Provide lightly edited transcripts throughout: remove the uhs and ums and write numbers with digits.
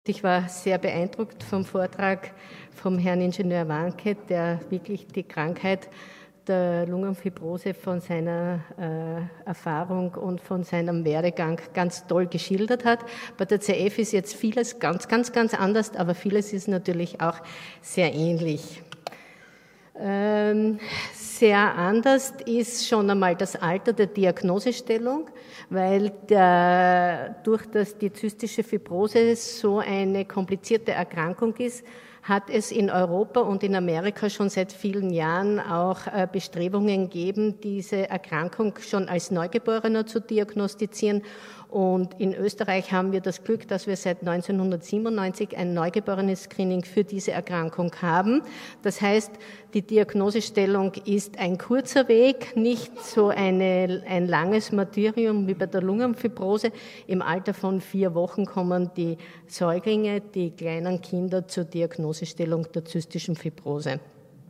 Ich war sehr beeindruckt vom Vortrag vom Herrn Ingenieur Wanke, der wirklich die Krankheit der Lungenfibrose von seiner Erfahrung und von seinem Werdegang ganz toll geschildert hat. Bei der CF ist jetzt vieles ganz anders, aber vieles ist natürlich auch sehr ähnlich. Sehr anders ist schon einmal das Alter der Diagnosestellung, weil durch das die zystische Fibrose so eine komplizierte Erkrankung ist, hat es in Europa und in Amerika schon seit vielen Jahren auch Bestrebungen gegeben, diese Erkrankung schon als Neugeborener zu diagnostizieren. Und in Österreich haben wir das Glück, dass wir seit 1997 ein Neugeborenes-Screening für diese Erkrankung haben. Das heißt, die Diagnosestellung ist ein kurzer Weg, nicht so ein langes Martyrium wie bei der Lungenfibrose. Im Alter von 4 Wochen kommen die Säuglinge, die kleinen Kinder zur Diagnosestellung der zystischen Fibrose.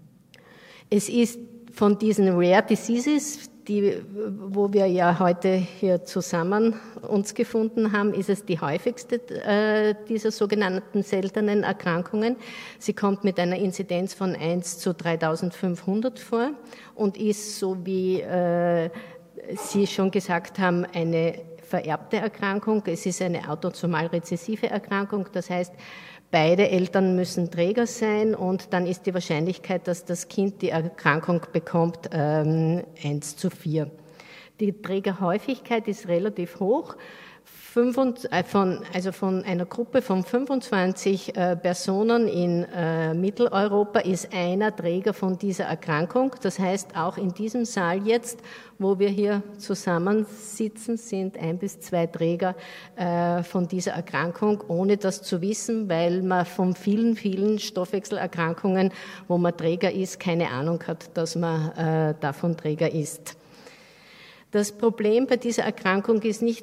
Es ist von diesen Rare Diseases, wo wir ja heute hier zusammen uns gefunden haben, ist es die häufigste dieser sogenannten seltenen Erkrankungen. Sie kommt mit einer Inzidenz von 1 zu 3.500 vor und ist, so wie Sie schon gesagt haben, eine vererbte Erkrankung. Es ist eine autosomal rezessive Erkrankung, das heißt, beide Eltern müssen Träger sein und dann ist die Wahrscheinlichkeit, dass das Kind die Erkrankung bekommt, 1 zu 4. Die Trägerhäufigkeit ist relativ hoch. Von einer Gruppe von 25 Personen in Mitteleuropa ist einer Träger von dieser Erkrankung. Das heißt, auch in diesem Saal jetzt, wo wir hier zusammensitzen, sind 1 bis 2 Träger von dieser Erkrankung, ohne das zu wissen, weil man von vielen Stoffwechselerkrankungen, wo man Träger ist, keine Ahnung hat, dass man davon Träger ist. Das Problem bei dieser Erkrankung ist nicht,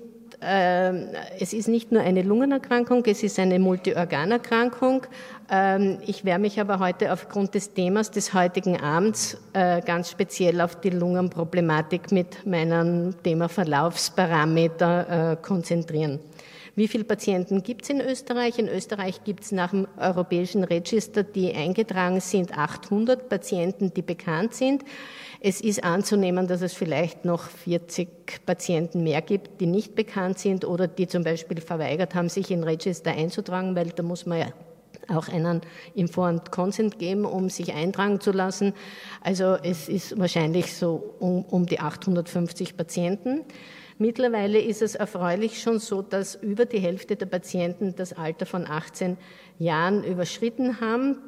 es ist nicht nur eine Lungenerkrankung, es ist eine Multiorganerkrankung. Ich werde mich aber heute aufgrund des Themas des heutigen Abends ganz speziell auf die Lungenproblematik mit meinem Thema Verlaufsparameter konzentrieren. Wie viele Patienten gibt es in Österreich? In Österreich gibt es nach dem Europäischen Register, die eingetragen sind, 800 Patienten, die bekannt sind. Es ist anzunehmen, dass es vielleicht noch 40 Patienten mehr gibt, die nicht bekannt sind oder die zum Beispiel verweigert haben, sich in Register einzutragen, weil da muss man ja auch einen Informed Consent geben, um sich eintragen zu lassen. Also es ist wahrscheinlich so um die 850 Patienten. Mittlerweile ist es erfreulich schon so, dass über die Hälfte der Patienten das Alter von 18 Jahren überschritten haben.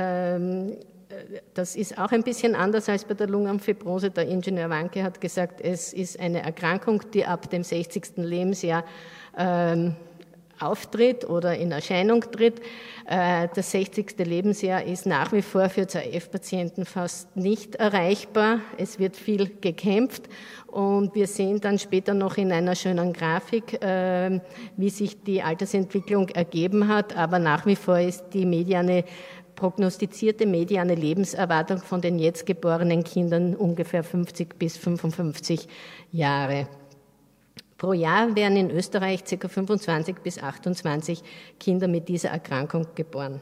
Das ist auch ein bisschen anders als bei der Lungenfibrose. Der Ingenieur Wanke hat gesagt, es ist eine Erkrankung, die ab dem 60. Lebensjahr auftritt oder in Erscheinung tritt. Das 60. Lebensjahr ist nach wie vor für CF-Patienten fast nicht erreichbar. Es wird viel gekämpft und wir sehen dann später noch in einer schönen Grafik, wie sich die Altersentwicklung ergeben hat, aber nach wie vor ist die prognostizierte mediane Lebenserwartung von den jetzt geborenen Kindern ungefähr 50 bis 55 Jahre. Pro Jahr werden in Österreich ca. 25 bis 28 Kinder mit dieser Erkrankung geboren.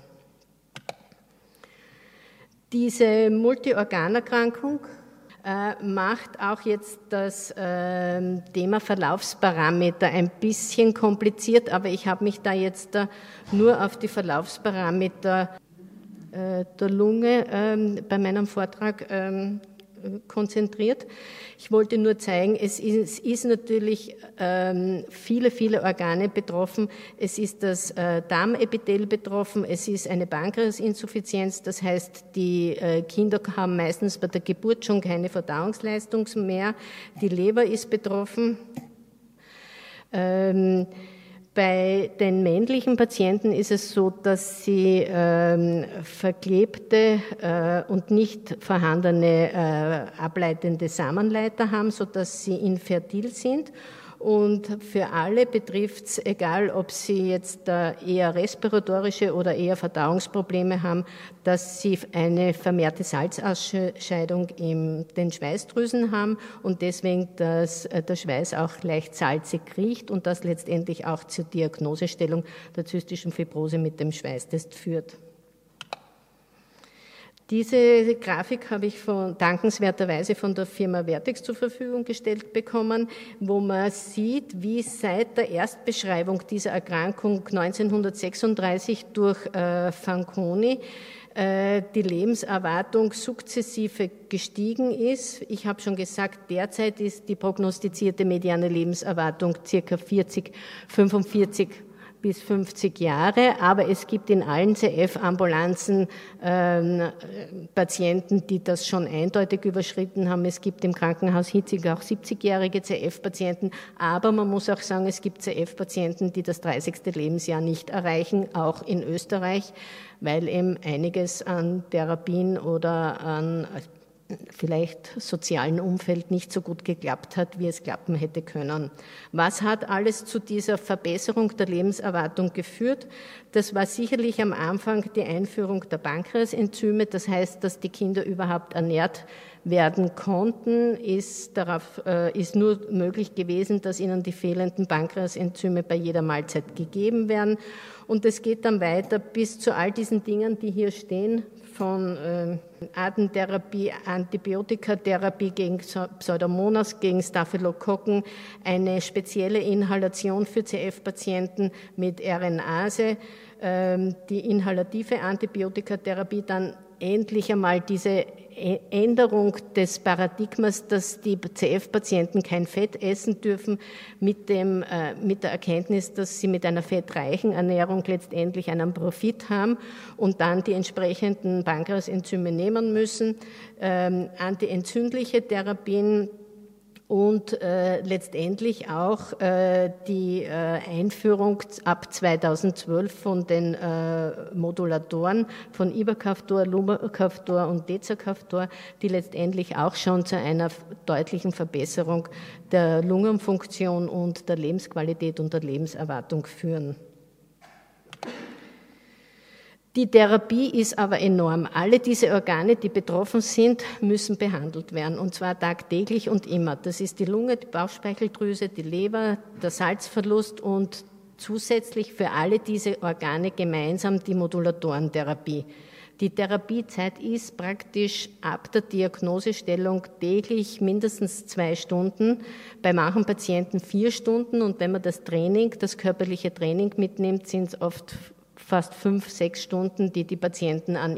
Diese Multiorganerkrankung macht auch jetzt das Thema Verlaufsparameter ein bisschen kompliziert, aber ich habe mich da jetzt nur auf die Verlaufsparameter der Lunge bei meinem Vortrag konzentriert. Ich wollte nur zeigen, es ist natürlich viele Organe betroffen. Es ist das Darmepithel betroffen, es ist eine Pankreasinsuffizienz, das heißt, die Kinder haben meistens bei der Geburt schon keine Verdauungsleistung mehr. Die Leber ist betroffen. Bei den männlichen Patienten ist es so, dass sie verklebte und nicht vorhandene ableitende Samenleiter haben, sodass sie infertil sind. und für alle betrifft es, egal ob sie jetzt eher respiratorische oder eher Verdauungsprobleme haben, dass sie eine vermehrte Salzausscheidung in den Schweißdrüsen haben und deswegen, dass der Schweiß auch leicht salzig riecht und das letztendlich auch zur Diagnosestellung der zystischen Fibrose mit dem Schweißtest führt. Diese Grafik habe ich dankenswerterweise von der Firma Vertex zur Verfügung gestellt bekommen, wo man sieht, wie seit der Erstbeschreibung dieser Erkrankung 1936 durch Fanconi die Lebenserwartung sukzessive gestiegen ist. Ich habe schon gesagt, derzeit ist die prognostizierte mediane Lebenserwartung circa 45 bis 50 Jahre, aber es gibt in allen CF-Ambulanzen Patienten, die das schon eindeutig überschritten haben. Es gibt im Krankenhaus Hitzig auch 70-jährige CF-Patienten, aber man muss auch sagen, es gibt CF-Patienten, die das 30. Lebensjahr nicht erreichen, auch in Österreich, weil eben einiges an Therapien oder an vielleicht sozialen Umfeld nicht so gut geklappt hat, wie es klappen hätte können. Was hat alles zu dieser Verbesserung der Lebenserwartung geführt? Das war sicherlich am Anfang die Einführung der Pankreasenzyme, das heißt, dass die Kinder überhaupt ernährt werden konnten, ist nur möglich gewesen, dass ihnen die fehlenden Pankreasenzyme bei jeder Mahlzeit gegeben werden. Und es geht dann weiter bis zu all diesen Dingen, die hier stehen, von Atemtherapie, Antibiotikatherapie gegen Pseudomonas, gegen Staphylokokken, eine spezielle Inhalation für CF-Patienten mit RNase, die inhalative Antibiotikatherapie, dann endlich einmal diese Änderung des Paradigmas, dass die CF-Patienten kein Fett essen dürfen, mit der Erkenntnis, dass sie mit einer fettreichen Ernährung letztendlich einen Profit haben und dann die entsprechenden Pankreasenzyme nehmen müssen, antientzündliche Therapien und letztendlich auch die Einführung ab 2012 von den Modulatoren von Ivacaftor, Lumacaftor und Dezacaftor, die letztendlich auch schon zu einer deutlichen Verbesserung der Lungenfunktion und der Lebensqualität und der Lebenserwartung führen. Die Therapie ist aber enorm. Alle diese Organe, die betroffen sind, müssen behandelt werden, und zwar tagtäglich und immer. Das ist die Lunge, die Bauchspeicheldrüse, die Leber, der Salzverlust und zusätzlich für alle diese Organe gemeinsam die Modulatorentherapie. Die Therapiezeit ist praktisch ab der Diagnosestellung täglich mindestens 2 Stunden, bei manchen Patienten 4 Stunden, und wenn man das körperliche Training mitnimmt, sind es oft fast 5-6 Stunden, die die Patienten an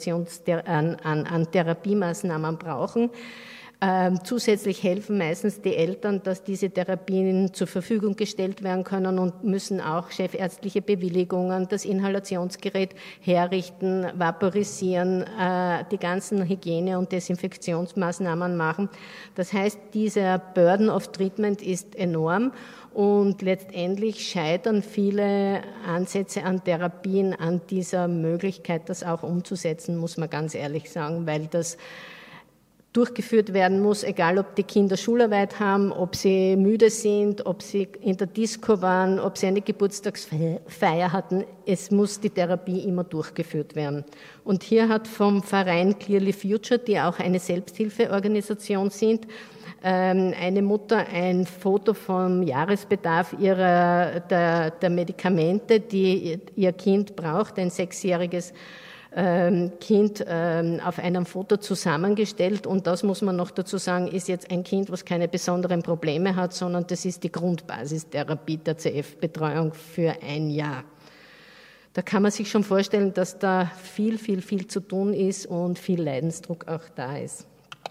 an Therapiemaßnahmen brauchen. Zusätzlich helfen meistens die Eltern, dass diese Therapien zur Verfügung gestellt werden können, und müssen auch chefärztliche Bewilligungen, das Inhalationsgerät herrichten, vaporisieren, die ganzen Hygiene- und Desinfektionsmaßnahmen machen. Das heißt, dieser Burden of Treatment ist enorm. Und letztendlich scheitern viele Ansätze an Therapien an dieser Möglichkeit, das auch umzusetzen, muss man ganz ehrlich sagen, weil das durchgeführt werden muss, egal ob die Kinder Schularbeit haben, ob sie müde sind, ob sie in der Disco waren, ob sie eine Geburtstagsfeier hatten. Es muss die Therapie immer durchgeführt werden. Und hier hat vom Verein Clearly Future, die auch eine Selbsthilfeorganisation sind, eine Mutter ein Foto vom Jahresbedarf der Medikamente, die ihr Kind braucht, ein 6-jähriges Kind, auf einem Foto zusammengestellt, und das muss man noch dazu sagen, ist jetzt ein Kind, was keine besonderen Probleme hat, sondern das ist die Grundbasistherapie der CF-Betreuung für ein Jahr. Da kann man sich schon vorstellen, dass da viel zu tun ist und viel Leidensdruck auch da ist.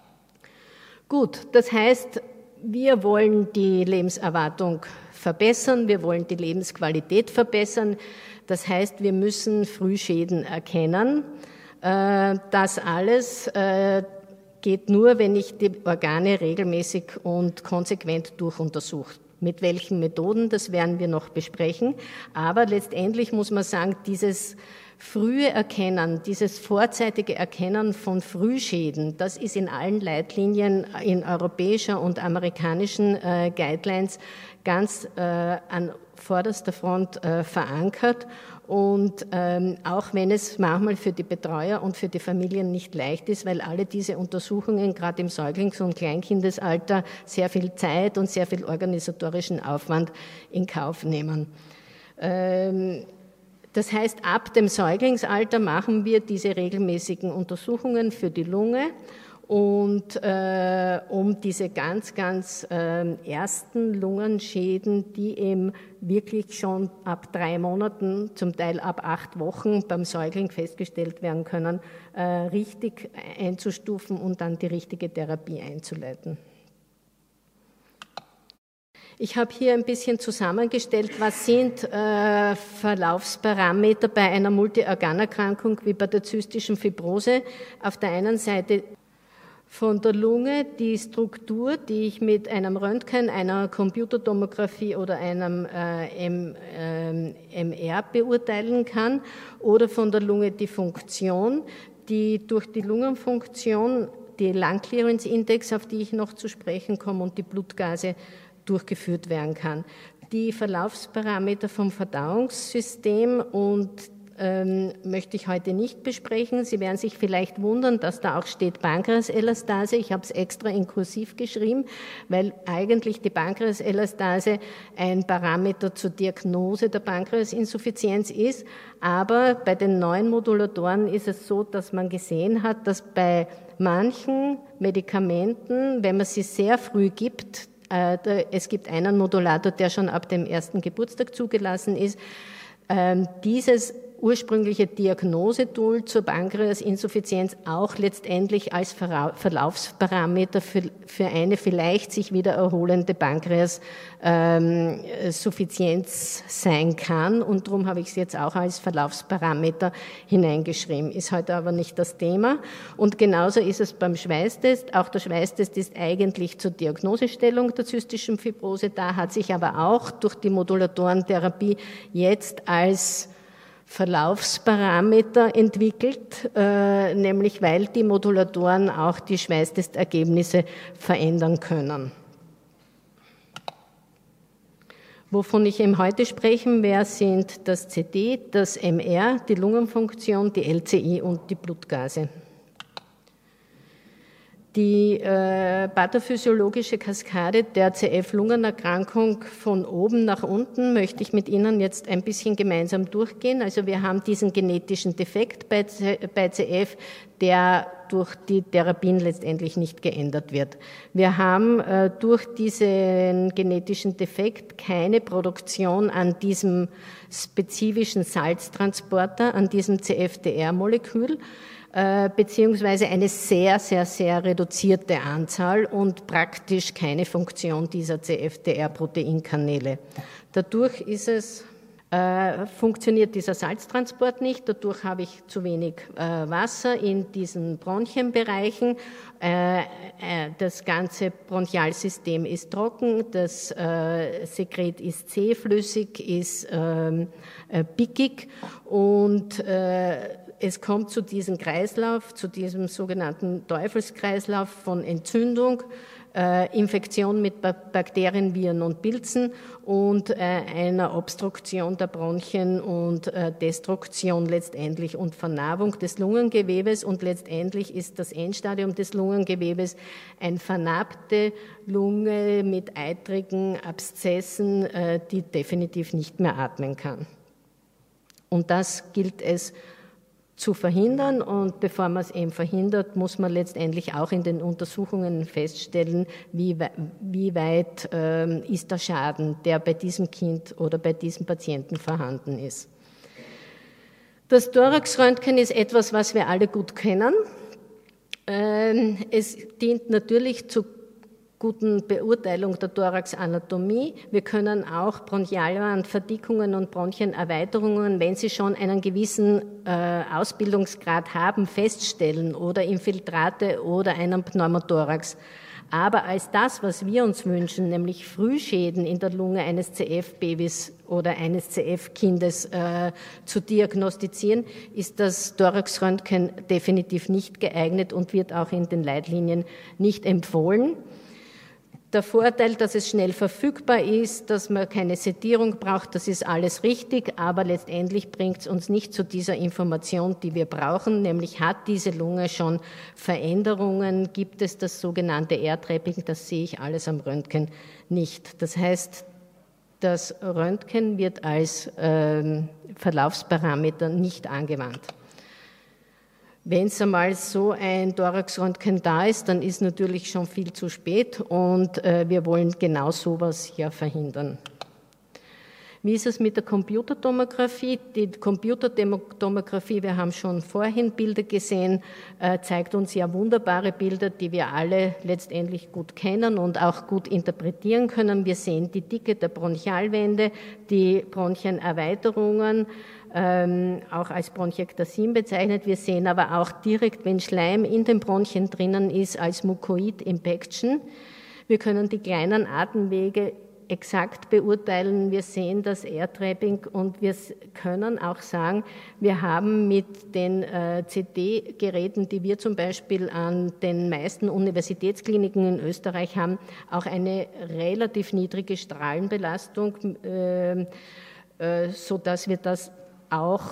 Gut, das heißt, wir wollen die Lebenserwartung verbessern, wir wollen die Lebensqualität verbessern. Das heißt, wir müssen Frühschäden erkennen. Das alles geht nur, wenn ich die Organe regelmäßig und konsequent durchuntersucht Mit welchen Methoden, das werden wir noch besprechen. Aber letztendlich muss man sagen, dieses frühe Erkennen, dieses vorzeitige Erkennen von Frühschäden, das ist in allen Leitlinien in europäischer und amerikanischen Guidelines ganz an vorderster Front verankert. Und auch wenn es manchmal für die Betreuer und für die Familien nicht leicht ist, weil alle diese Untersuchungen gerade im Säuglings- und Kleinkindesalter sehr viel Zeit und sehr viel organisatorischen Aufwand in Kauf nehmen. Das heißt, ab dem Säuglingsalter machen wir diese regelmäßigen Untersuchungen für die Lunge und um diese ganz ersten Lungenschäden, die eben wirklich schon ab 3 Monaten, zum Teil ab 8 Wochen beim Säugling festgestellt werden können, richtig einzustufen und dann die richtige Therapie einzuleiten. Ich habe hier ein bisschen zusammengestellt, was sind Verlaufsparameter bei einer Multiorganerkrankung wie bei der zystischen Fibrose. Auf der einen Seite von der Lunge die Struktur, die ich mit einem Röntgen, einer Computertomographie oder einem MR beurteilen kann, oder von der Lunge die Funktion, die durch die Lungenfunktion, die Lung-Clearance-Index, auf die ich noch zu sprechen komme, und die Blutgase durchgeführt werden kann. Die Verlaufsparameter vom Verdauungssystem und möchte ich heute nicht besprechen. Sie werden sich vielleicht wundern, dass da auch steht Pankreaselastase. Ich habe es extra in kursiv geschrieben, weil eigentlich die Pankreaselastase ein Parameter zur Diagnose der Pankreasinsuffizienz ist. Aber bei den neuen Modulatoren ist es so, dass man gesehen hat, dass bei manchen Medikamenten, wenn man sie sehr früh gibt, es gibt einen Modulator, der schon ab dem 1. Geburtstag zugelassen ist, dieses ursprüngliche Diagnosetool zur Pankreasinsuffizienz auch letztendlich als Verlaufsparameter für eine vielleicht sich wieder erholende Pankreasuffizienz sein kann. Und darum habe ich es jetzt auch als Verlaufsparameter hineingeschrieben. Ist heute aber nicht das Thema. Und genauso ist es beim Schweißtest. Auch der Schweißtest ist eigentlich zur Diagnosestellung der zystischen Fibrose. Da hat sich aber auch durch die Modulatorentherapie jetzt als Verlaufsparameter entwickelt, nämlich weil die Modulatoren auch die Schweißtestergebnisse verändern können. Wovon ich eben heute sprechen werde, sind das CD, das MR, die Lungenfunktion, die LCI und die Blutgase. Die pathophysiologische Kaskade der CF-Lungenerkrankung von oben nach unten möchte ich mit Ihnen jetzt ein bisschen gemeinsam durchgehen. Also wir haben diesen genetischen Defekt bei CF, der durch die Therapien letztendlich nicht geändert wird. Wir haben durch diesen genetischen Defekt keine Produktion an diesem spezifischen Salztransporter, an diesem CFTR-Molekül, beziehungsweise eine sehr reduzierte Anzahl und praktisch keine Funktion dieser CFTR-Proteinkanäle. Dadurch funktioniert dieser Salztransport nicht, dadurch habe ich zu wenig Wasser in diesen Bronchienbereichen, das ganze Bronchialsystem ist trocken, das Sekret ist zähflüssig, ist pickig und es kommt zu diesem Kreislauf, zu diesem sogenannten Teufelskreislauf von Entzündung, Infektion mit Bakterien, Viren und Pilzen und einer Obstruktion der Bronchien und Destruktion letztendlich und Vernarbung des Lungengewebes. Und letztendlich ist das Endstadium des Lungengewebes eine vernarbte Lunge mit eitrigen Abszessen, die definitiv nicht mehr atmen kann. Und das gilt es zu verhindern, und bevor man es eben verhindert, muss man letztendlich auch in den Untersuchungen feststellen, wie weit ist der Schaden, der bei diesem Kind oder bei diesem Patienten vorhanden ist. Das Thoraxröntgen ist etwas, was wir alle gut kennen. Es dient natürlich zur guten Beurteilung der Thoraxanatomie. Wir können auch Bronchialwandverdickungen und Bronchienerweiterungen, wenn sie schon einen gewissen Ausbildungsgrad haben, feststellen oder Infiltrate oder einen Pneumothorax Aber als das, was wir uns wünschen, nämlich Frühschäden in der Lunge eines CF-Babys oder eines CF-Kindes zu diagnostizieren, ist das Thoraxröntgen definitiv nicht geeignet und wird auch in den Leitlinien nicht empfohlen. Der Vorteil, dass es schnell verfügbar ist, dass man keine Sedierung braucht, das ist alles richtig, aber letztendlich bringt es uns nicht zu dieser Information, die wir brauchen, nämlich hat diese Lunge schon Veränderungen, gibt es das sogenannte Airtrapping, das sehe ich alles am Röntgen nicht. Das heißt, das Röntgen wird als Verlaufsparameter nicht angewandt. Wenn es einmal so ein Thoraxröntgen da ist, dann ist natürlich schon viel zu spät und wir wollen genau sowas ja verhindern. Wie ist es mit der Computertomographie? Die Computertomographie, wir haben schon vorhin Bilder gesehen, zeigt uns ja wunderbare Bilder, die wir alle letztendlich gut kennen und auch gut interpretieren können. Wir sehen die Dicke der Bronchialwände, die Bronchienerweiterungen, auch als Bronchiektasin bezeichnet. Wir sehen aber auch direkt, wenn Schleim in den Bronchien drinnen ist, als Mucoid Impaction. Wir können die kleinen Atemwege exakt beurteilen. Wir sehen das Airtrapping und wir können auch sagen, wir haben mit den CT-Geräten, die wir zum Beispiel an den meisten Universitätskliniken in Österreich haben, auch eine relativ niedrige Strahlenbelastung, so dass wir das auch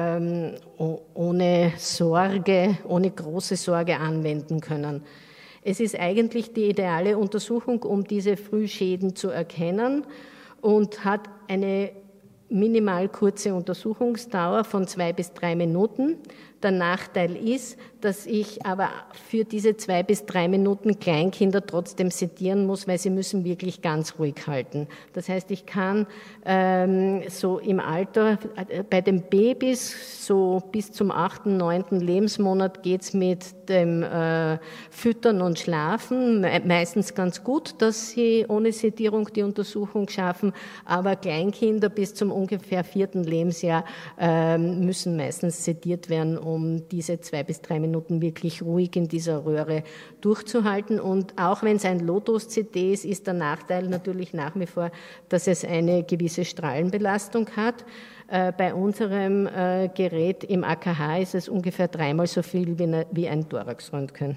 ohne Sorge, ohne große Sorge anwenden können. Es ist eigentlich die ideale Untersuchung, um diese Frühschäden zu erkennen und hat eine minimal kurze Untersuchungsdauer von 2 bis 3 Minuten. Der Nachteil ist, dass ich aber für diese 2 bis 3 Minuten Kleinkinder trotzdem sedieren muss, weil sie müssen wirklich ganz ruhig halten. Das heißt, ich kann so im Alter, bei den Babys, so bis zum 8., 9. Lebensmonat geht's mit dem Füttern und Schlafen meistens ganz gut, dass sie ohne Sedierung die Untersuchung schaffen, aber Kleinkinder bis zum ungefähr 4. Lebensjahr müssen meistens sediert werden, um diese 2 bis 3 Minuten wirklich ruhig in dieser Röhre durchzuhalten. Und auch wenn es ein Low-Dose-CT ist, ist der Nachteil natürlich nach wie vor, dass es eine gewisse Strahlenbelastung hat. Bei unserem Gerät im AKH ist es ungefähr 3-mal so viel wie ein Thoraxröntgen.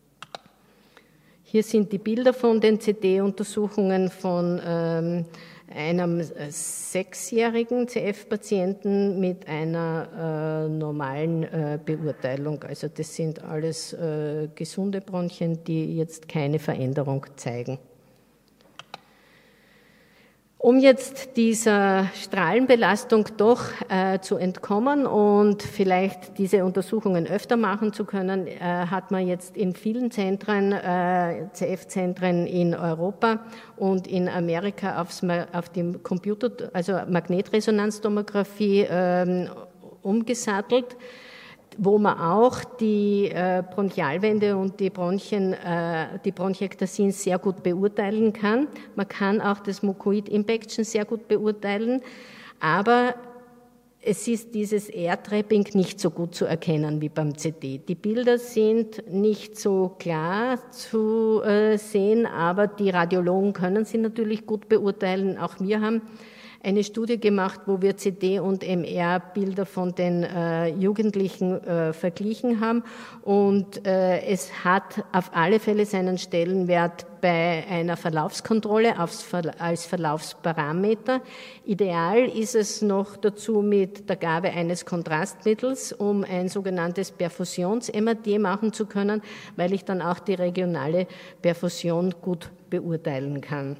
Hier sind die Bilder von den CT-Untersuchungen von einem 6-jährigen CF-Patienten mit einer normalen Beurteilung. Also das sind alles gesunde Bronchien, die jetzt keine Veränderung zeigen. Um jetzt dieser Strahlenbelastung doch zu entkommen und vielleicht diese Untersuchungen öfter machen zu können, hat man jetzt in vielen Zentren, CF-Zentren in Europa und in Amerika auf die Magnetresonanztomographie umgesattelt, wo man auch die Bronchialwände und die Bronchiektasin sehr gut beurteilen kann. Man kann auch das Mucoid Impaction sehr gut beurteilen, aber es ist dieses Airtrapping nicht so gut zu erkennen wie beim CT. Die Bilder sind nicht so klar zu sehen, aber die Radiologen können sie natürlich gut beurteilen. Auch wir haben eine Studie gemacht, wo wir CT- und MR-Bilder von den Jugendlichen verglichen haben und es hat auf alle Fälle seinen Stellenwert bei einer Verlaufskontrolle als Verlaufsparameter. Ideal ist es noch dazu mit der Gabe eines Kontrastmittels, um ein sogenanntes Perfusions-MRT machen zu können, weil ich dann auch die regionale Perfusion gut beurteilen kann.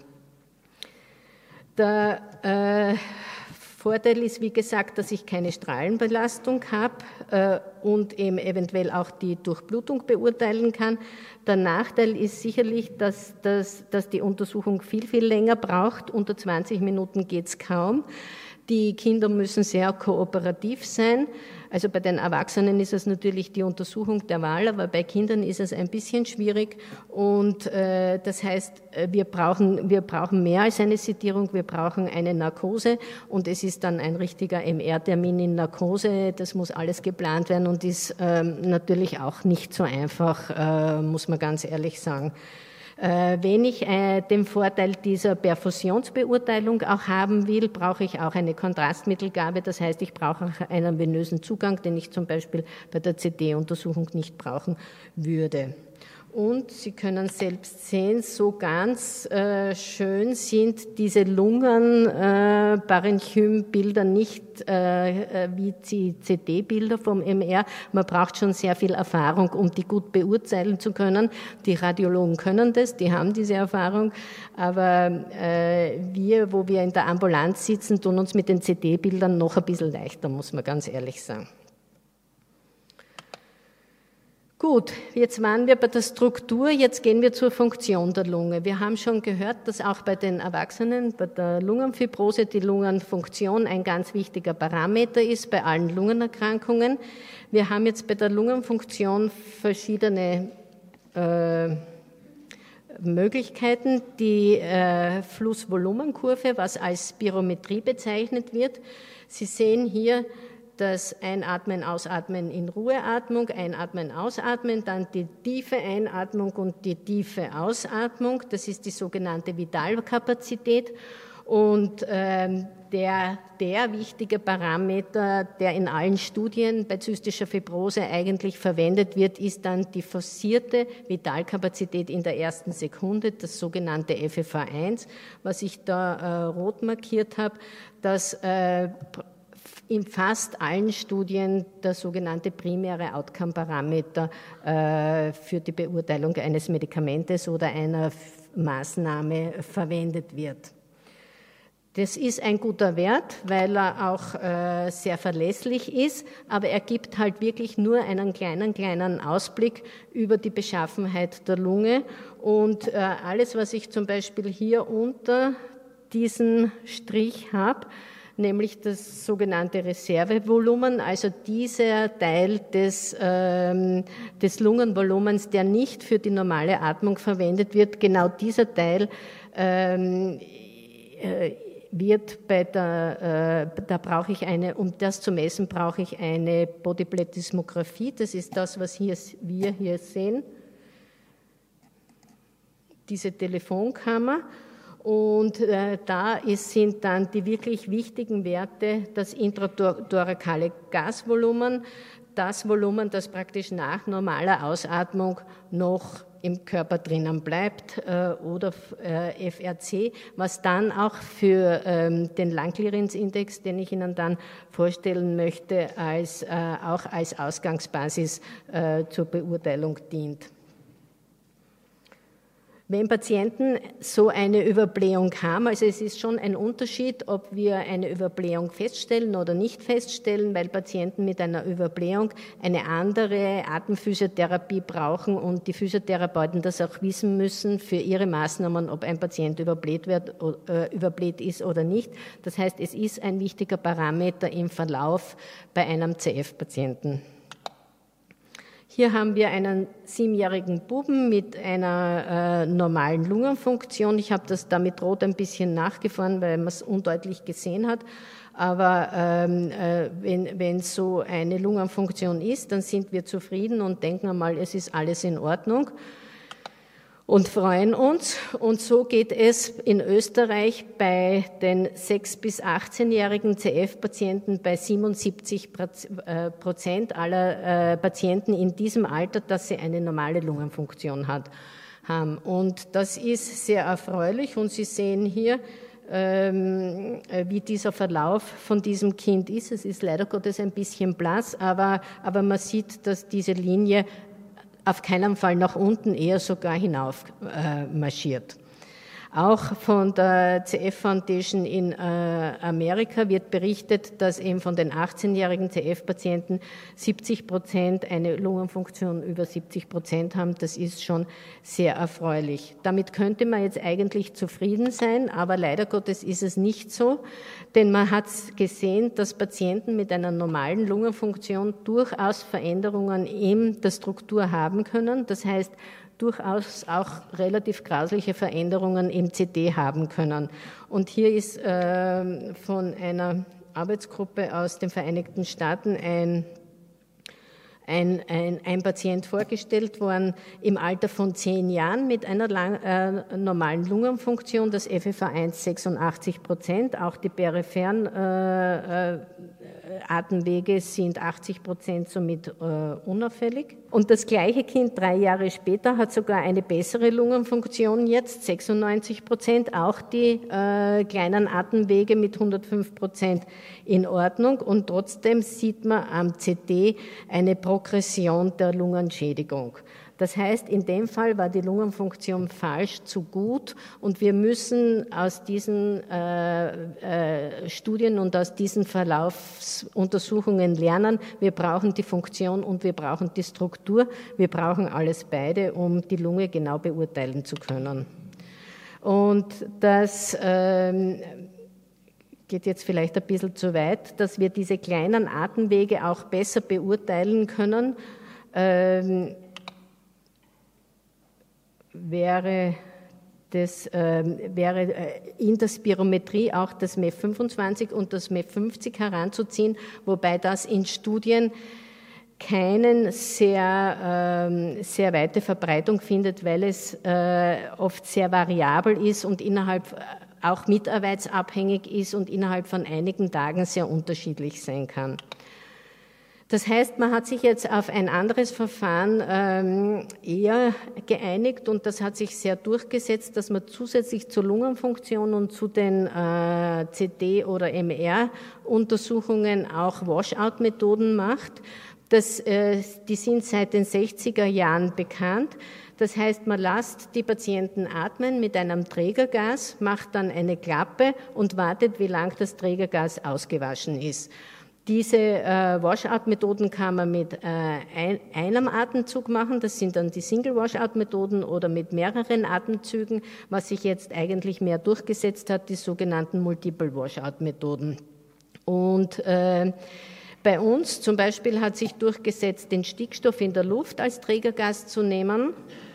Der Vorteil ist, wie gesagt, dass ich keine Strahlenbelastung habe und eben eventuell auch die Durchblutung beurteilen kann. Der Nachteil ist sicherlich, dass die Untersuchung viel, viel länger braucht. Unter 20 Minuten geht's kaum. Die Kinder müssen sehr kooperativ sein. Also bei den Erwachsenen ist es natürlich die Untersuchung der Wahl, aber bei Kindern ist es ein bisschen schwierig. Und das heißt, wir brauchen mehr als eine Sedierung, wir brauchen eine Narkose und es ist dann ein richtiger MR-Termin in Narkose. Das muss alles geplant werden und ist natürlich auch nicht so einfach, muss man ganz ehrlich sagen. Wenn ich den Vorteil dieser Perfusionsbeurteilung auch haben will, brauche ich auch eine Kontrastmittelgabe. Das heißt, ich brauche auch einen venösen Zugang, den ich zum Beispiel bei der CT-Untersuchung nicht brauchen würde. Und Sie können selbst sehen, so ganz schön sind diese Lungen-Parenchym-Bilder nicht wie die CT-Bilder vom MR. Man braucht schon sehr viel Erfahrung, um die gut beurteilen zu können. Die Radiologen können das, die haben diese Erfahrung. Aber wir, wo wir in der Ambulanz sitzen, tun uns mit den CT-Bildern noch ein bisschen leichter, muss man ganz ehrlich sagen. Gut, jetzt waren wir bei der Struktur, jetzt gehen wir zur Funktion der Lunge. Wir haben schon gehört, dass auch bei den Erwachsenen, bei der Lungenfibrose, die Lungenfunktion ein ganz wichtiger Parameter ist, bei allen Lungenerkrankungen. Wir haben jetzt bei der Lungenfunktion verschiedene Möglichkeiten. Die Flussvolumenkurve, was als Spirometrie bezeichnet wird. Sie sehen hier das Einatmen, Ausatmen in Ruheatmung, Einatmen, Ausatmen, dann die tiefe Einatmung und die tiefe Ausatmung. Das ist die sogenannte Vitalkapazität. Und der wichtige Parameter, der in allen Studien bei zystischer Fibrose eigentlich verwendet wird, ist dann die forcierte Vitalkapazität in der ersten Sekunde, das sogenannte FFH1, was ich da rot markiert habe, das in fast allen Studien der sogenannte primäre Outcome-Parameter für die Beurteilung eines Medikamentes oder einer Maßnahme verwendet wird. Das ist ein guter Wert, weil er auch sehr verlässlich ist, aber er gibt halt wirklich nur einen kleinen Ausblick über die Beschaffenheit der Lunge. Und alles, was ich zum Beispiel hier unter diesen Strich habe, nämlich das sogenannte Reservevolumen, also dieser Teil des Lungenvolumens, der nicht für die normale Atmung verwendet wird, genau dieser Teil wird da brauche ich um das zu messen, brauche ich eine Bodyplethysmographie, das ist das, was wir hier sehen, diese Telefonkammer. Und da sind dann die wirklich wichtigen Werte das intrathorakale Gasvolumen, das Volumen, das praktisch nach normaler Ausatmung noch im Körper drinnen bleibt, oder FRC, was dann auch für den Lung-Clearance-Index, den ich Ihnen dann vorstellen möchte, auch als Ausgangsbasis zur Beurteilung dient. Wenn Patienten so eine Überblähung haben, also es ist schon ein Unterschied, ob wir eine Überblähung feststellen oder nicht feststellen, weil Patienten mit einer Überblähung eine andere Atemphysiotherapie brauchen und die Physiotherapeuten das auch wissen müssen für ihre Maßnahmen, ob ein Patient überbläht ist oder nicht. Das heißt, es ist ein wichtiger Parameter im Verlauf bei einem CF-Patienten. Hier haben wir einen 7-jährigen Buben mit einer normalen Lungenfunktion. Ich habe das da mit Rot ein bisschen nachgefahren, weil man es undeutlich gesehen hat. Aber wenn so eine Lungenfunktion ist, dann sind wir zufrieden und denken einmal, es ist alles in Ordnung und freuen uns. Und so geht es in Österreich bei den 6- bis 18-jährigen CF-Patienten bei 77% aller Patienten in diesem Alter, dass sie eine normale Lungenfunktion haben. Und das ist sehr erfreulich. Und Sie sehen hier, wie dieser Verlauf von diesem Kind ist. Es ist leider Gottes ein bisschen blass, aber man sieht, dass diese Linie auf keinen Fall nach unten, eher sogar hinauf marschiert. Auch von der CF Foundation in Amerika wird berichtet, dass eben von den 18-jährigen CF-Patienten 70% eine Lungenfunktion über 70% haben. Das ist schon sehr erfreulich. Damit könnte man jetzt eigentlich zufrieden sein, aber leider Gottes ist es nicht so, denn man hat gesehen, dass Patienten mit einer normalen Lungenfunktion durchaus Veränderungen in der Struktur haben können. Das heißt, durchaus auch relativ grausliche Veränderungen im CT haben können. Und hier ist von einer Arbeitsgruppe aus den Vereinigten Staaten ein Patient vorgestellt worden im Alter von 10 Jahren mit einer normalen Lungenfunktion, das FFH1 86%, auch die peripheren Atemwege sind 80% somit unauffällig. Und das gleiche Kind 3 Jahre später hat sogar eine bessere Lungenfunktion jetzt, 96%, auch die kleinen Atemwege mit 105% in Ordnung. Und trotzdem sieht man am CT eine Progression der Lungenschädigung. Das heißt, in dem Fall war die Lungenfunktion falsch zu gut und wir müssen aus diesen Studien und aus diesen Verlaufsuntersuchungen lernen. Wir brauchen die Funktion und wir brauchen die Struktur. Wir brauchen alles beide, um die Lunge genau beurteilen zu können. Und das geht jetzt vielleicht ein bisschen zu weit, dass wir diese kleinen Atemwege auch besser beurteilen können. Wäre in der Spirometrie auch das MEF25 und das MEF50 heranzuziehen, wobei das in Studien keinen sehr weite Verbreitung findet, weil es oft sehr variabel ist und innerhalb auch mitarbeitsabhängig ist und innerhalb von einigen Tagen sehr unterschiedlich sein kann. Das heißt, man hat sich jetzt auf ein anderes Verfahren eher geeinigt und das hat sich sehr durchgesetzt, dass man zusätzlich zur Lungenfunktion und zu den CT- oder MR-Untersuchungen auch Washout-Methoden macht. Die sind seit den 60er Jahren bekannt. Das heißt, man lässt die Patienten atmen mit einem Trägergas, macht dann eine Klappe und wartet, wie lang das Trägergas ausgewaschen ist. Diese Washout-Methoden kann man mit einem Atemzug machen, das sind dann die Single-Washout-Methoden oder mit mehreren Atemzügen, was sich jetzt eigentlich mehr durchgesetzt hat, die sogenannten Multiple-Washout-Methoden. Und bei uns zum Beispiel hat sich durchgesetzt, den Stickstoff in der Luft als Trägergas zu nehmen.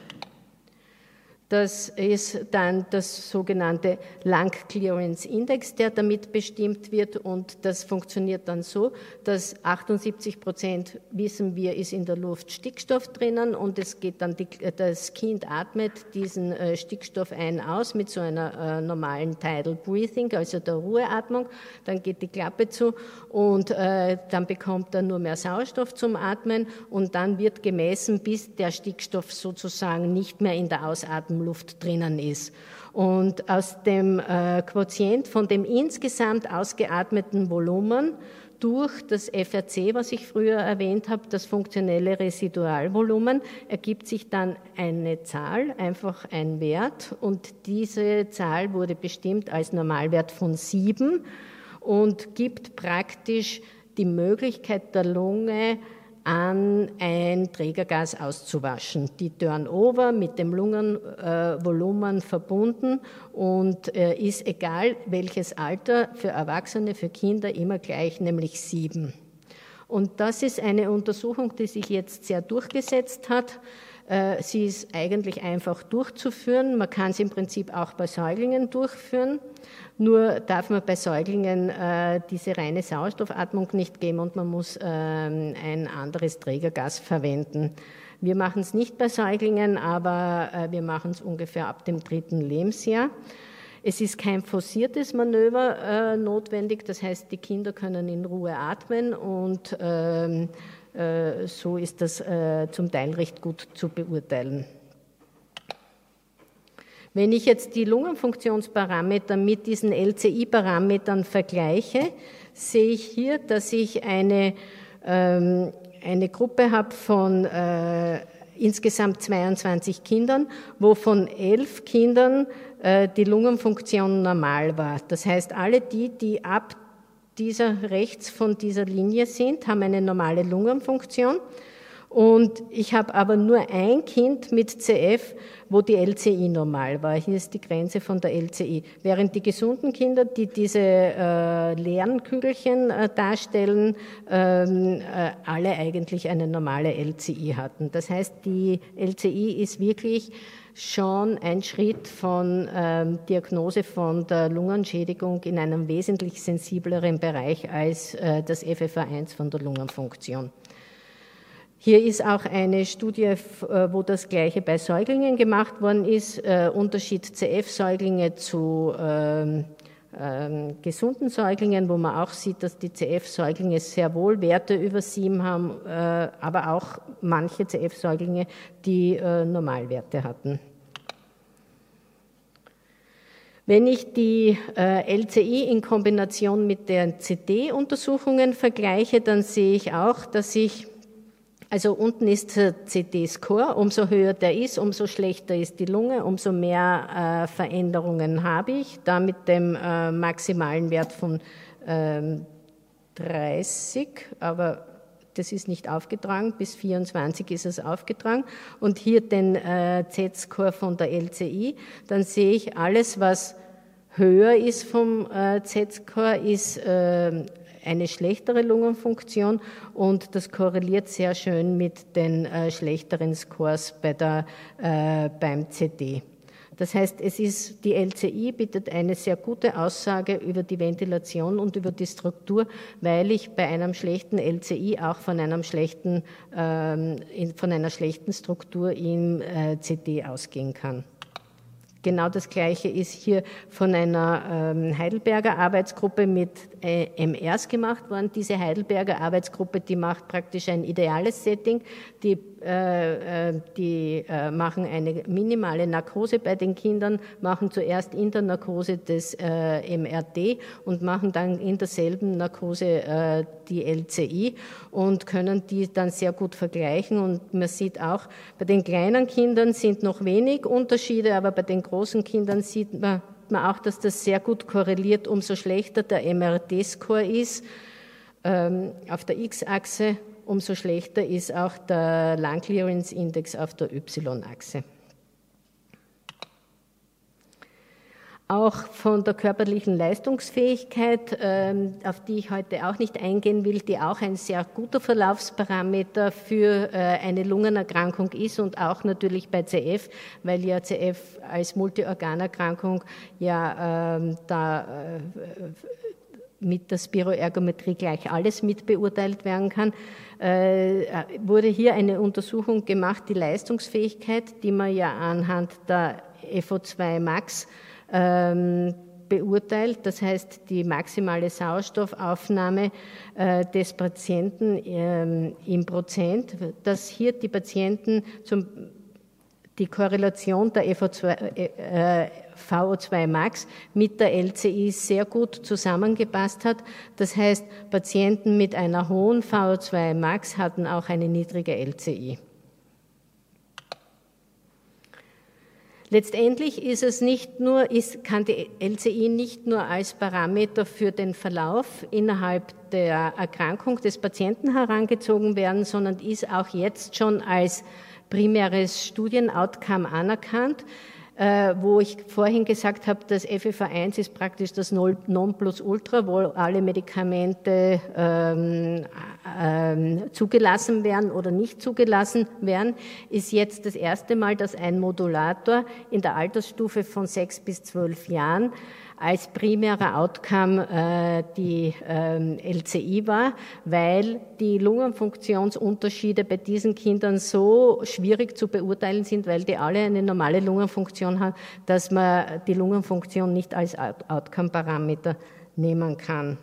Das ist dann das sogenannte Lung Clearance Index, der damit bestimmt wird und das funktioniert dann so, dass 78% wissen wir, ist in der Luft Stickstoff drinnen und es geht dann, das Kind atmet diesen Stickstoff ein, aus mit so einer normalen Tidal Breathing, also der Ruheatmung, dann geht die Klappe zu und dann bekommt er nur mehr Sauerstoff zum Atmen und dann wird gemessen, bis der Stickstoff sozusagen nicht mehr in der Ausatmung Luft drinnen ist. Und aus dem Quotient von dem insgesamt ausgeatmeten Volumen durch das FRC, was ich früher erwähnt habe, das funktionelle Residualvolumen, ergibt sich dann eine Zahl, einfach ein Wert. Und diese Zahl wurde bestimmt als Normalwert von 7 und gibt praktisch die Möglichkeit der Lunge, an ein Trägergas auszuwaschen. Die Turnover mit dem Lungenvolumen verbunden und ist egal welches Alter, für Erwachsene, für Kinder immer gleich, nämlich 7. Und das ist eine Untersuchung, die sich jetzt sehr durchgesetzt hat. Sie ist eigentlich einfach durchzuführen. Man kann sie im Prinzip auch bei Säuglingen durchführen. Nur darf man bei Säuglingen diese reine Sauerstoffatmung nicht geben und man muss ein anderes Trägergas verwenden. Wir machen es nicht bei Säuglingen, aber wir machen es ungefähr ab dem 3. Lebensjahr. Es ist kein forciertes Manöver notwendig, das heißt, die Kinder können in Ruhe atmen und so ist das zum Teil recht gut zu beurteilen. Wenn ich jetzt die Lungenfunktionsparameter mit diesen LCI-Parametern vergleiche, sehe ich hier, dass ich eine Gruppe habe von insgesamt 22 Kindern, wovon 11 Kindern die Lungenfunktion normal war. Das heißt, alle die ab rechts von dieser Linie sind, haben eine normale Lungenfunktion. Und ich habe aber nur ein Kind mit CF, wo die LCI normal war. Hier ist die Grenze von der LCI. Während die gesunden Kinder, die diese leeren Kügelchen darstellen, alle eigentlich eine normale LCI hatten. Das heißt, die LCI ist wirklich schon ein Schritt von Diagnose von der Lungenschädigung in einem wesentlich sensibleren Bereich als das FFH1 von der Lungenfunktion. Hier ist auch eine Studie, wo das Gleiche bei Säuglingen gemacht worden ist, Unterschied CF-Säuglinge zu gesunden Säuglingen, wo man auch sieht, dass die CF-Säuglinge sehr wohl Werte über 7 haben, aber auch manche CF-Säuglinge, die Normalwerte hatten. Wenn ich die LCI in Kombination mit den CD-Untersuchungen vergleiche, dann sehe ich auch, dass also unten ist der CD-Score, umso höher der ist, umso schlechter ist die Lunge, umso mehr Veränderungen habe ich, da mit dem maximalen Wert von 30, aber das ist nicht aufgetragen, bis 24 ist es aufgetragen. Und hier den Z-Score von der LCI, dann sehe ich, alles, was höher ist vom Z-Score, ist eine schlechtere Lungenfunktion und das korreliert sehr schön mit den schlechteren Scores beim CD. Das heißt, die LCI bietet eine sehr gute Aussage über die Ventilation und über die Struktur, weil ich bei einem schlechten LCI auch von einer schlechten Struktur im CD ausgehen kann. Genau das Gleiche ist hier von einer Heidelberger Arbeitsgruppe mit MRs gemacht worden. Diese Heidelberger Arbeitsgruppe, die macht praktisch ein ideales Setting. Die machen eine minimale Narkose bei den Kindern, machen zuerst in der Narkose das MRT und machen dann in derselben Narkose die LCI und können die dann sehr gut vergleichen. Und man sieht auch, bei den kleinen Kindern sind noch wenig Unterschiede, aber bei den großen Kindern sieht man auch, dass das sehr gut korreliert, umso schlechter der MRT-Score ist auf der X-Achse, umso schlechter ist auch der Lung Clearance Index auf der Y-Achse. Auch von der körperlichen Leistungsfähigkeit, auf die ich heute auch nicht eingehen will, die auch ein sehr guter Verlaufsparameter für eine Lungenerkrankung ist und auch natürlich bei CF, weil ja CF als Multiorganerkrankung ja mit der Spiroergometrie gleich alles mit beurteilt werden kann, wurde hier eine Untersuchung gemacht, die Leistungsfähigkeit, die man ja anhand der FO2 Max beurteilt, das heißt die maximale Sauerstoffaufnahme des Patienten im Prozent, dass hier die Patienten die Korrelation der VO2 Max mit der LCI sehr gut zusammengepasst hat. Das heißt, Patienten mit einer hohen VO2 Max hatten auch eine niedrige LCI. Letztendlich kann die LCI nicht nur als Parameter für den Verlauf innerhalb der Erkrankung des Patienten herangezogen werden, sondern ist auch jetzt schon als primäres Studien-Outcome anerkannt, wo ich vorhin gesagt habe, das FEV1 ist praktisch das Nonplusultra, wo alle Medikamente zugelassen werden oder nicht zugelassen werden, ist jetzt das erste Mal, dass ein Modulator in der Altersstufe von 6 bis 12 Jahren als primärer Outcome die LCI war, weil die Lungenfunktionsunterschiede bei diesen Kindern so schwierig zu beurteilen sind, weil die alle eine normale Lungenfunktion haben, dass man die Lungenfunktion nicht als Outcome-Parameter nehmen kann.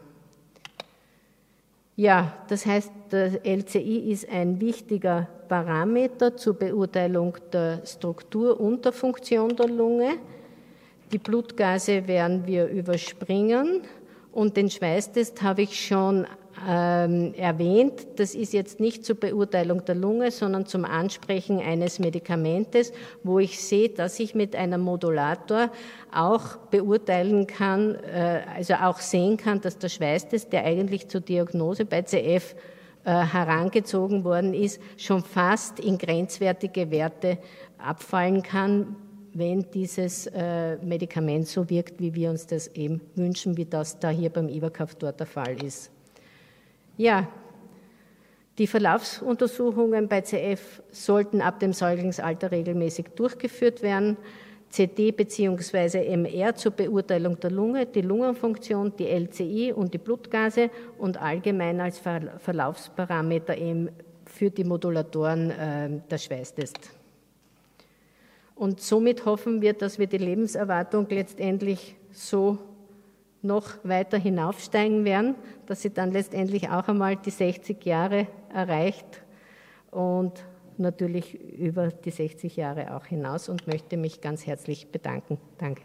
Ja, das heißt, der LCI ist ein wichtiger Parameter zur Beurteilung der Struktur und der Funktion der Lunge. Die Blutgase werden wir überspringen und den Schweißtest habe ich schon erwähnt. Das ist jetzt nicht zur Beurteilung der Lunge, sondern zum Ansprechen eines Medikamentes, wo ich sehe, dass ich mit einem Modulator auch beurteilen kann, also auch sehen kann, dass der Schweißtest, der eigentlich zur Diagnose bei CF herangezogen worden ist, schon fast in grenzwertige Werte abfallen kann, wenn dieses Medikament so wirkt, wie wir uns das eben wünschen, wie das da hier beim Ivacaftor der Fall ist. Ja, die Verlaufsuntersuchungen bei CF sollten ab dem Säuglingsalter regelmäßig durchgeführt werden. CD bzw. MR zur Beurteilung der Lunge, die Lungenfunktion, die LCI und die Blutgase und allgemein als Verlaufsparameter eben für die Modulatoren der Schweißtest. Und somit hoffen wir, dass wir die Lebenserwartung letztendlich so noch weiter hinaufsteigen werden, dass sie dann letztendlich auch einmal die 60 Jahre erreicht und natürlich über die 60 Jahre auch hinaus, und möchte mich ganz herzlich bedanken. Danke.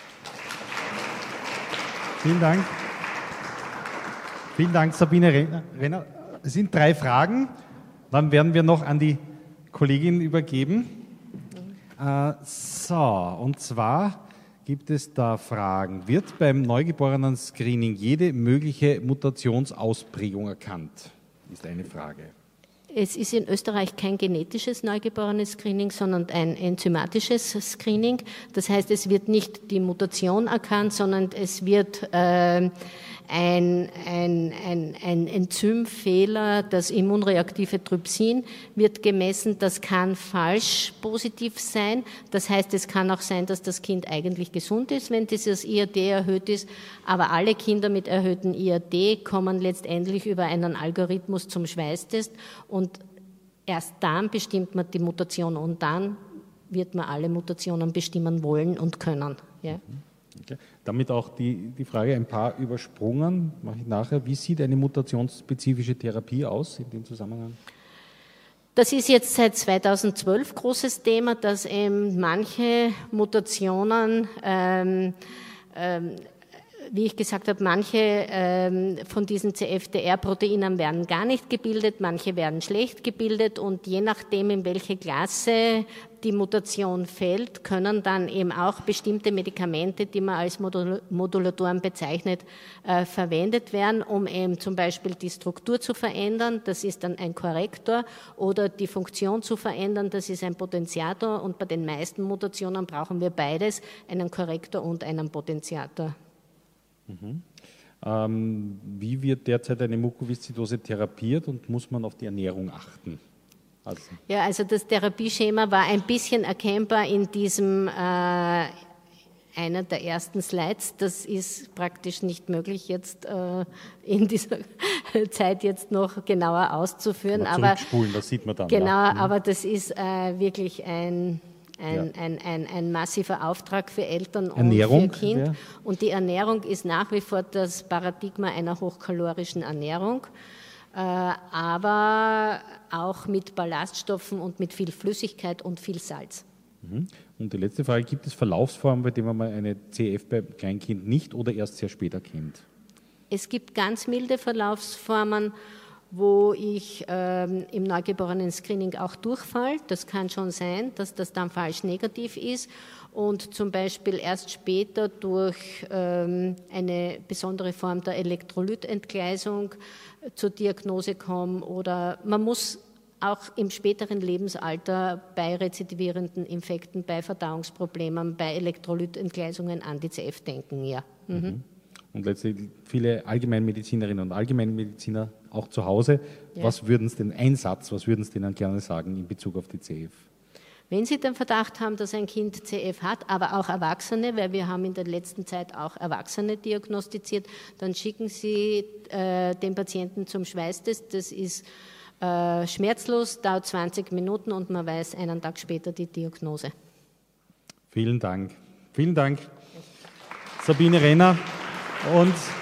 Vielen Dank. Vielen Dank, Sabine Renner. Es sind 3 Fragen, dann werden wir noch an die Kollegin übergeben. Und zwar gibt es da Fragen. Wird beim Neugeborenen-Screening jede mögliche Mutationsausprägung erkannt? Ist eine Frage. Es ist in Österreich kein genetisches Neugeborenen-Screening, sondern ein enzymatisches Screening. Das heißt, es wird nicht die Mutation erkannt, sondern es wird ein Enzymfehler, das immunreaktive Trypsin, wird gemessen. Das kann falsch positiv sein. Das heißt, es kann auch sein, dass das Kind eigentlich gesund ist, wenn dieses IAD erhöht ist. Aber alle Kinder mit erhöhtem IAD kommen letztendlich über einen Algorithmus zum Schweißtest, und erst dann bestimmt man die Mutation, und dann wird man alle Mutationen bestimmen wollen und können. Ja. Okay. Damit auch die Frage ein paar übersprungen, mache ich nachher. Wie sieht eine mutationsspezifische Therapie aus in dem Zusammenhang? Das ist jetzt seit 2012 großes Thema, dass eben manche Mutationen, wie ich gesagt habe, manche von diesen CFTR-Proteinen werden gar nicht gebildet, manche werden schlecht gebildet, und je nachdem, in welche Klasse die Mutation fällt, können dann eben auch bestimmte Medikamente, die man als Modulatoren bezeichnet, verwendet werden, um eben zum Beispiel die Struktur zu verändern, das ist dann ein Korrektor, oder die Funktion zu verändern, das ist ein Potentiator, und bei den meisten Mutationen brauchen wir beides, einen Korrektor und einen Potentiator. Wie wird derzeit eine Mukoviszidose therapiert und muss man auf die Ernährung achten? Also das Therapieschema war ein bisschen erkennbar in diesem einer der ersten Slides. Das ist praktisch nicht möglich, jetzt in dieser Zeit jetzt noch genauer auszuführen. Aber zurückspulen, das sieht man dann. Genau, ja. Aber das ist wirklich ein massiver Auftrag für Eltern und für Kind. Ja. Und die Ernährung ist nach wie vor das Paradigma einer hochkalorischen Ernährung, aber auch mit Ballaststoffen und mit viel Flüssigkeit und viel Salz. Und die letzte Frage, gibt es Verlaufsformen, bei denen man eine CF beim Kleinkind nicht oder erst sehr später kennt? Es gibt ganz milde Verlaufsformen, wo ich im Neugeborenen-Screening auch durchfall. Das kann schon sein, dass das dann falsch negativ ist und zum Beispiel erst später durch eine besondere Form der Elektrolytentgleisung zur Diagnose komme, oder man muss auch im späteren Lebensalter bei rezidivierenden Infekten, bei Verdauungsproblemen, bei Elektrolytentgleisungen an die CF denken, ja. Und letztlich viele Allgemeinmedizinerinnen und Allgemeinmediziner auch zu Hause. Ja. Was würden Sie denn, ein Satz, was würden Sie denen gerne sagen in Bezug auf die CF? Wenn Sie den Verdacht haben, dass ein Kind CF hat, aber auch Erwachsene, weil wir haben in der letzten Zeit auch Erwachsene diagnostiziert, dann schicken Sie den Patienten zum Schweißtest. Das ist schmerzlos, dauert 20 Minuten und man weiß einen Tag später die Diagnose. Vielen Dank. Vielen Dank, Sabine Renner. Und